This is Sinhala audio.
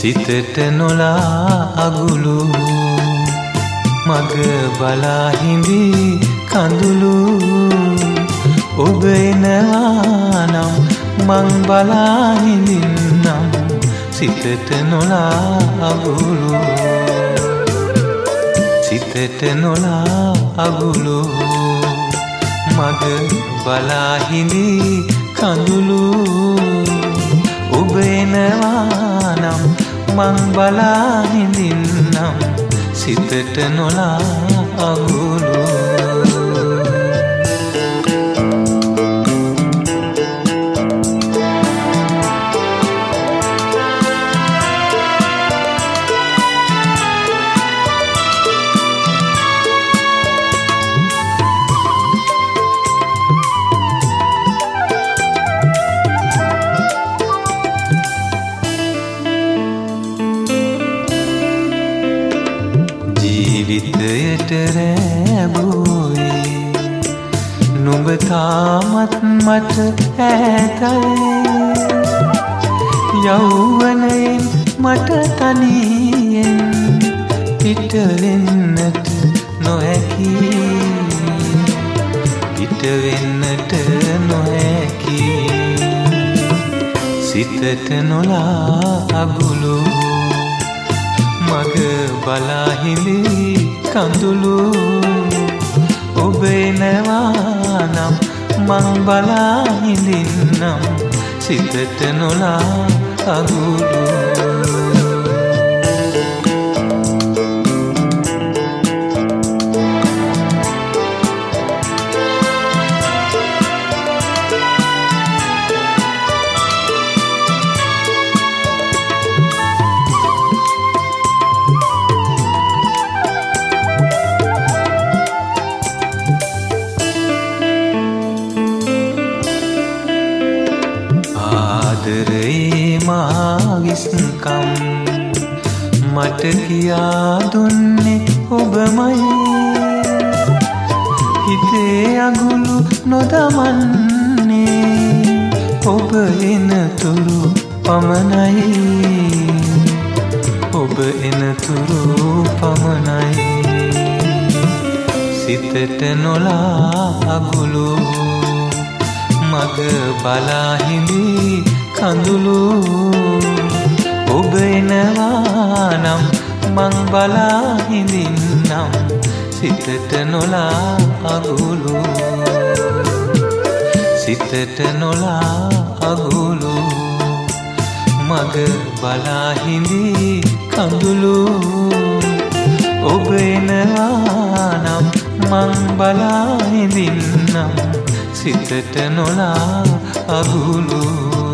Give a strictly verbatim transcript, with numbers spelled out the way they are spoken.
සිතට නොලා අගුළු මග බලා හිඳි කඳුළු ඔබ එනවා නම් මං බලා හිඳින්නම් සිතට නොලා අගුළු සිතට නොලා අගුළු මග බලා හිඳි කඳුළු ඔබ එනවා නම් මං බලා හිඳින්නම් සිතට නොලා අගුළු ජීවිතයට රැබුවේ නුඹ තාමත් මට ඈතයි යෞවනයෙන් මට තනියෙන් පිට වෙන්නට නොහැකි පිට වෙන්නට නොහැකි සිතට නොලා අගුළු මග බලා හිඳි කඳුළු ඔබ එනවා නම් මං බලා හිඳින්නම් සිතට නොලා අගුළු ආදරේ මාවිස්කම් මට කියා දුන්නේ ඔබමයි හිතේ අගුළු නොදමන්නේ ඔබ එනතුරු පමණයි ඔබ එනතුරු පමණයි සිතට නොලා අගුළු මග බලා හිඳි කඳුළු ඔබ එනවා නම් මං බලා හිඳින්නම් සිතට නොලා අගුළු සිතට නොලා අගුළු මග බලා හිඳි කඳුළු ඔබ එනවා නම් මං බලා හිඳින්නම් සිතට නොලා අගුළු